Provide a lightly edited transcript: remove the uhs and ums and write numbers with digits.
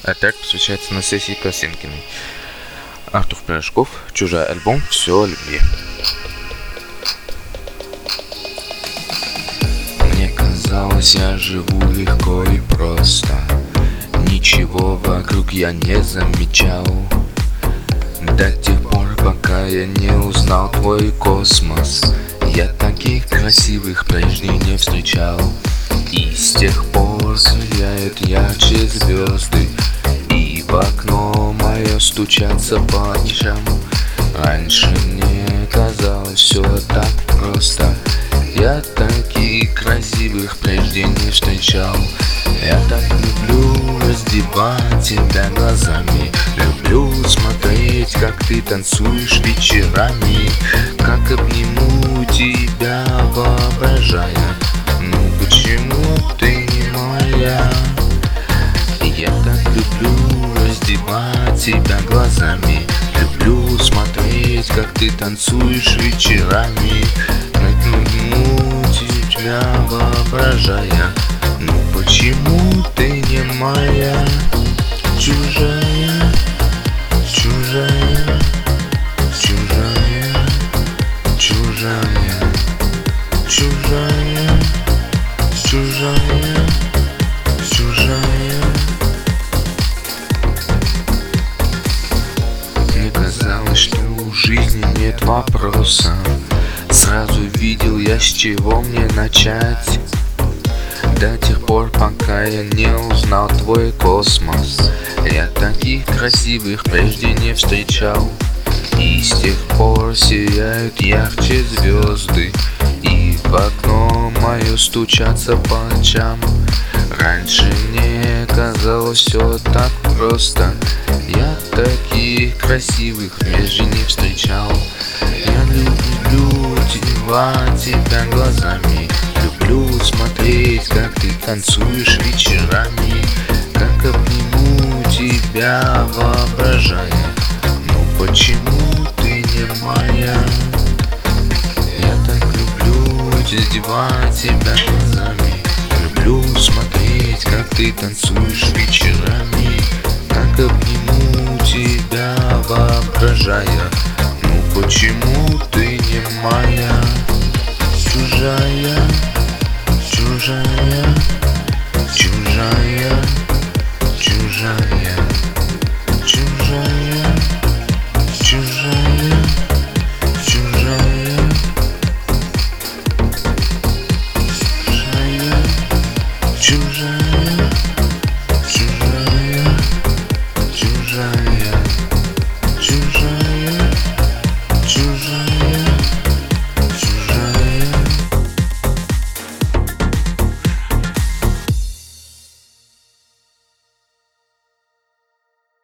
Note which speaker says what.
Speaker 1: Трек посвящается Анастасии Косынкиной. Артур Пирожков, «Чужой альбом. Все о любви». Мне казалось, я живу легко и просто, ничего вокруг я не замечал, до тех пор, пока я не узнал твой космос. Я таких красивых прежде не встречал. И с тех пор сияют ярче звезды, и в окно мое стучатся по ночам. Раньше мне казалось все так просто. Я таких красивых прежде не встречал. Я так люблю раздевать тебя глазами, люблю смотреть, как ты танцуешь вечерами, как обниму тебя, воображая: ну почему ты не моя? Я так люблю раздевать тебя глазами, люблю смотреть, как ты танцуешь вечерами, как обниму тебя, воображая: ну почему ты не моя? Чужая, чужая, чужая, чужая, чужая, чужая, чужая. Мне казалось, что у жизни нет вопроса. Сразу видел я, с чего мне начать, до тех пор, пока я не узнал твой космос. Я таких красивых прежде не встречал. И с тех пор сияют ярче звезды, и в окно мое стучатся по ночам. Раньше мне казалось все так просто. Я таких красивых прежде не встречал. Я люблю девать тебя глазами, люблю смотреть, как ты танцуешь вечерами, как обниму тебя, воображая: ну почему ты не моя? Я так люблю раздевать тебя глазами, люблю смотреть, как ты танцуешь вечерами, как обниму тебя, воображая: ну почему ты не моя? Чужая, чужая, чужая, чужая.